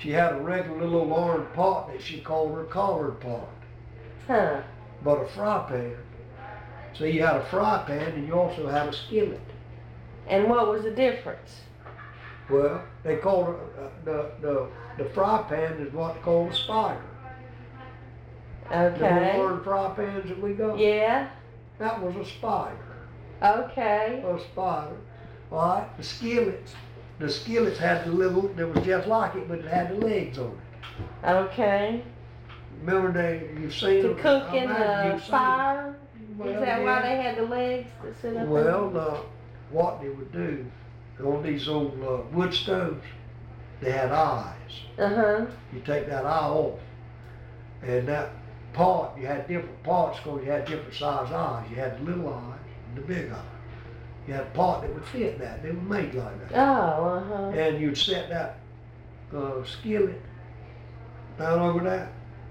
She had a regular little old iron pot that she called her collard pot. Huh. But a fry pan. So you had a fry pan and you also had a skillet. And what was the difference? Well, they called the fry pan is what they call a spider. The little Okay. iron fry pans that we got. Yeah. That was a spider. Okay. A spider. All right. The skillets had the little. That was just like it, but it had the legs on it. Okay. Remember you've seen To them, cook I in imagine the you've seen fire? them. Is Well, that why yeah. they had the legs to sit up Well, what they would do on these old wood stoves, they had eyes. Uh-huh. You take that eye off, and that pot, you had different pots because you had different size eyes. You had the little eye and the big eye. You had a pot that would fit that. They were made like that. Oh, uh-huh. And you'd set that skillet down over that,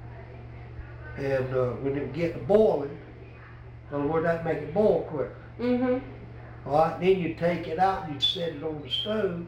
and when it would get to boiling, in other words, that'd make it boil quicker. Mm-hmm. All right, then you'd take it out and you'd set it on the stove.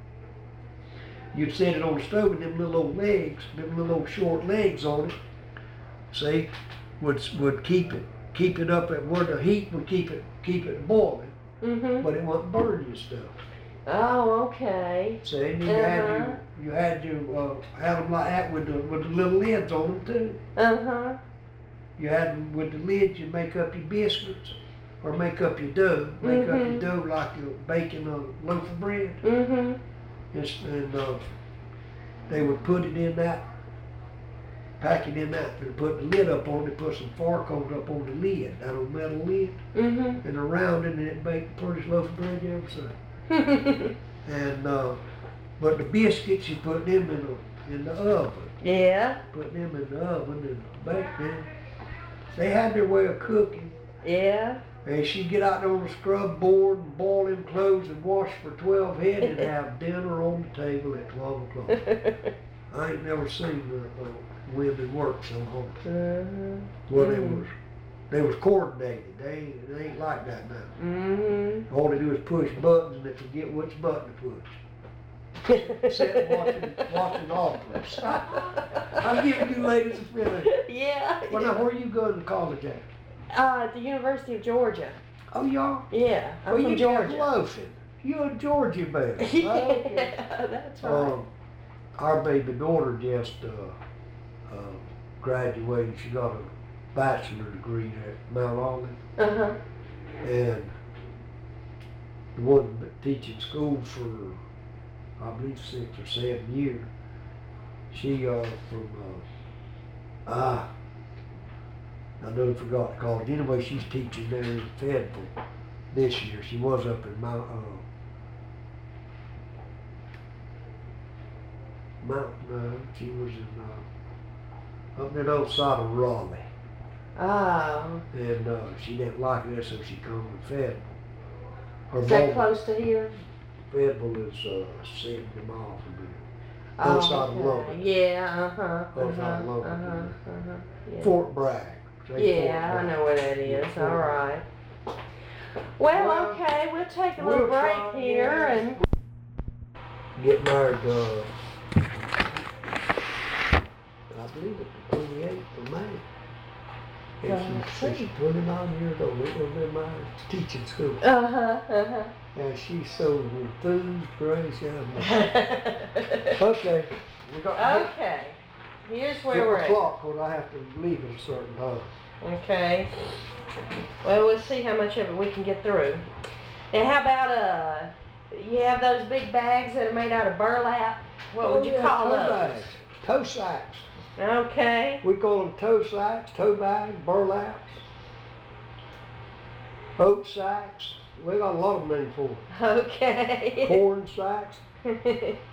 You'd set it on the stove, and them little old legs, them little old short legs on it, see, would keep it up at where the heat would keep it boiling, Mm-hmm. but it wouldn't burn your stuff. Oh, okay. See, and Uh-huh. you had them like that with the little lids on them too. Uh-huh. You had them with the lids. You make up your biscuits or make up your dough. Make up your dough like you're baking a loaf of bread. Mm-hmm. And they would put it in that, pack it in that, and put the lid up on it, put some Farcoat up on the lid, that old metal lid, Mm-hmm. and around it, and it baked the prettiest loaf of bread you ever seen. And but the biscuits, you put them in the oven. Yeah. Put them in the oven and bake them. They had their way of cooking. Yeah. And she'd get out there on the scrub board and boil them clothes and wash for 12 head and have dinner on the table at 12 o'clock. I ain't never seen women work so hard. Mm-hmm. Well, they was coordinated. They ain't like that now. Mm-hmm. All they do is push buttons and they forget which button to push. Sit watching operas. I'm giving you ladies a feeling. Yeah. Well, now, where are you going to college at? At the University of Georgia. Oh, y'all? Yeah, I'm Well, from you Georgia. loafing. You're a Georgia baby. Okay. Yeah, that's right. Our baby daughter just graduated. She got a bachelor's degree at Mount Olive. Uh-huh. And the one teaching school for, I believe, 6 or 7 years. She I done forgot the college. Anyway, she's teaching there in Fayetteville this year. She was up in she was in up in the other side of Raleigh. Oh. And she didn't like it, so she come to Fayetteville. Her Is that mom- close to here? Fayetteville is 70 miles from here. Oh, Other side of okay. Logan. Yeah, uh-huh. Other side of Logan. Uh-huh. Yeah. Fort Bragg. Say Yeah, Fort I Bragg. know where that is. Fort All Bragg. right. Well, Well, okay, we'll take a little we'll break try, here yeah. and Get married, I believe it's the 28th of May. And she's 29 years old. We've been married teaching school. uh-huh. And she's so enthused, praise God. Okay. We got to Okay. Here's get where we're the at. clock because I have to leave at a certain time. Okay. Well, we'll see how much of it we can get through. And how about you have those big bags that are made out of burlap? What would you call toe those? bags. Toe sacks. Okay. We call them toe sacks, toe bags, burlaps, oat sacks. We got a lot of names for them. Okay. Corn sacks.